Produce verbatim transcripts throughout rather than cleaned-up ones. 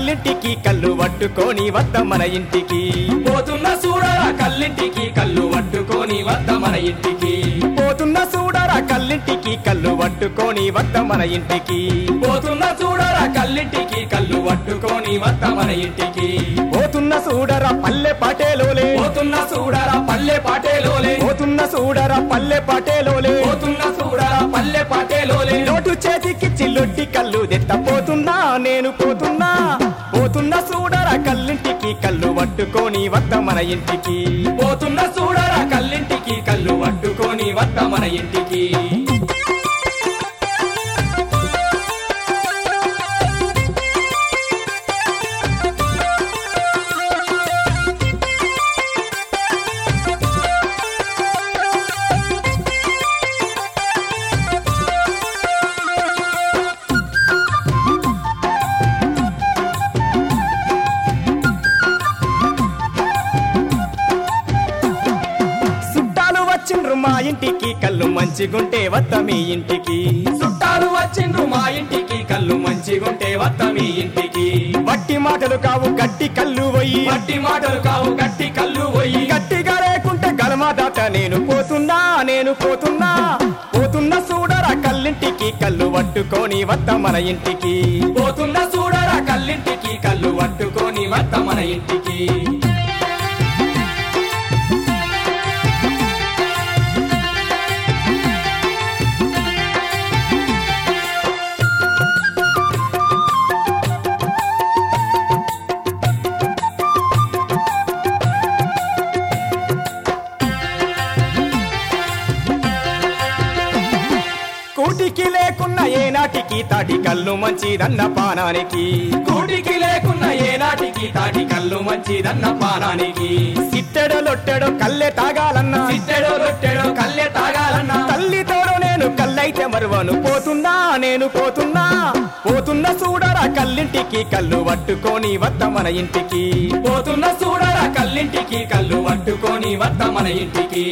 కల్లింటికి కళ్ళు పట్టుకొని వద్ద మన ఇంటికి పోతున్న చూడరా కల్లింటికి కళ్ళు పట్టుకొని వద్ద మన ఇంటికి పోతున్న చూడరా కల్లింటికి కళ్ళు పట్టుకొని వద్ద మన ఇంటికి పోతున్న చూడరా కల్లింటికి కళ్ళు పట్టుకొని వద్ద మన ఇంటికి పోతున్న చూడరా పల్లె పాటేలోలే పోతున్న చూడరా పల్లె పాటేలోలే పోతున్న చూడరా పల్లె పాటేలోలే పోతున్న చూడరా పల్లె పాటేలోలే నోటు చేతికి చిల్లుట్టి కళ్ళు దెత్త పోతున్నా నేను పోతున్నా పోతున్న చూడరా కల్లింటికి కళ్ళు పట్టుకొని వద్ద మన ఇంటికి పోతున్న చూడరా కల్లింటికి కళ్ళు పట్టుకొని వద్ద మన ఇంటికి వచ్చిండ్రు మా ఇంటికి కళ్ళు మంచిగుంటే వద్ద మీ ఇంటికి చుట్టాలు వచ్చిండ్రు మా ఇంటికి కళ్ళు మంచిగుంటే వద్ద మీ ఇంటికి వట్టి మాటలు కావు గట్టి కళ్ళు పోయి వట్టి మాటలు కావు గట్టి కళ్ళు పోయి గట్టిగా లేకుంటే గలమా దాట నేను పోతున్నా నేను పోతున్నా పోతున్న చూడరా కల్లింటికి కళ్ళు పట్టుకొని వద్ద మన ఇంటికి పోతున్న చూడరా కల్లింటికి కళ్ళు పట్టుకొని వద్ద మన ఇంటికి కూటికి లేకున్న ఏనాటికి తాటి కళ్ళు మంచిదన్న పానానికి కూటికి లేకున్న ఏనాటికి తాటి కళ్ళు మంచిదన్న పానానికి సిట్టెడో లొట్టెడో కల్లె తాగాలన్నా సిట్టెడో లొట్టెడో కల్లె తాగాలన్నా తల్లితోడో నేను కల్లైతే మరువను పోతున్నా నేను పోతున్నా పోతున్న చూడరా కల్లింటికి కళ్ళు పట్టుకొని వద్ద మన ఇంటికి పోతున్న చూడరా కల్లింటికి కళ్ళు పట్టుకొని వద్ద మన ఇంటికి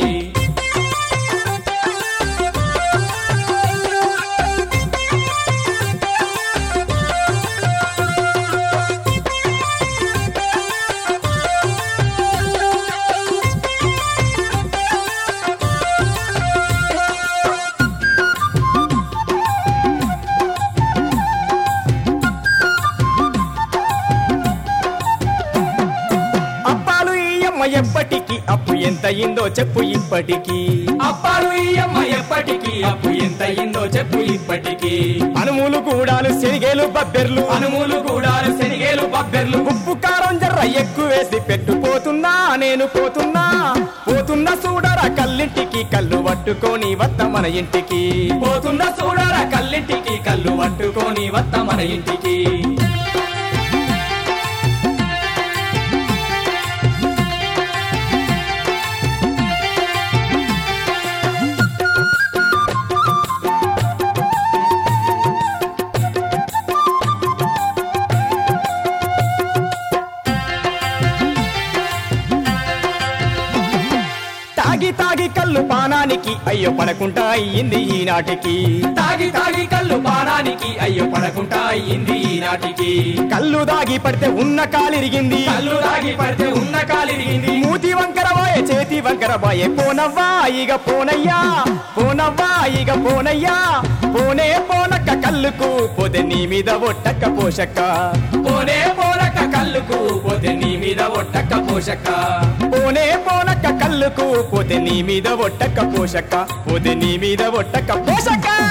ఎప్పటికి అప్పు ఎంత అయిందో చెప్పు ఇప్పటికి అప్పాలు ఇయ్యమ్మ ఎప్పటికి అప్పు ఎంత అయిందో చెప్పు ఇప్పటికి అనుములు కూడాలు శనిగేలు బబ్బెర్లు అనుములు కూడాలు శనిగేలు బబ్బెర్లు ఉప్పు కారం జర్ర ఎక్కువ వేసి పెట్టు పోతున్నా నేను పోతున్నా పోతున్న చూడరా కల్లింటికి కళ్ళు పట్టుకొని వద్ద మన ఇంటికి పోతున్న చూడరా కల్లింటికి కళ్ళు పట్టుకొని వద్ద మన ఇంటికి తాగి తాగి కళ్ళు పానానికి అయ్యో పడకుండా అయ్యింది ఈనాటికి తాగి తాగి కళ్ళు పానానికి అయ్యో పడకుండా అయ్యింది ఈనాటికి కళ్ళు దాగి పడితే ఉన్న కాలిరిగింది కళ్ళు దాగి పడితే ఉన్న కాలిరిగింది మూతి వంకర బాయే చేతి వంకర బాయే పోనవ్వా ఇక పోనయ్యా పోనవ్వా ఇక పోనయ్యా పోనే పోనక్క కళ్ళుకు పోతే నీ మీద ఒట్టక్క పోషక్క పోనే పోనక్క కళ్ళుకు పోతే నీ మీద ఒట్టక్క పోషక్క పోనే పోనక్క కళ్ళుకు పోతే నీ మీద ఒట్టక్క పోషక్క పోతే నీ మీద ఒట్టక్క పోషక్క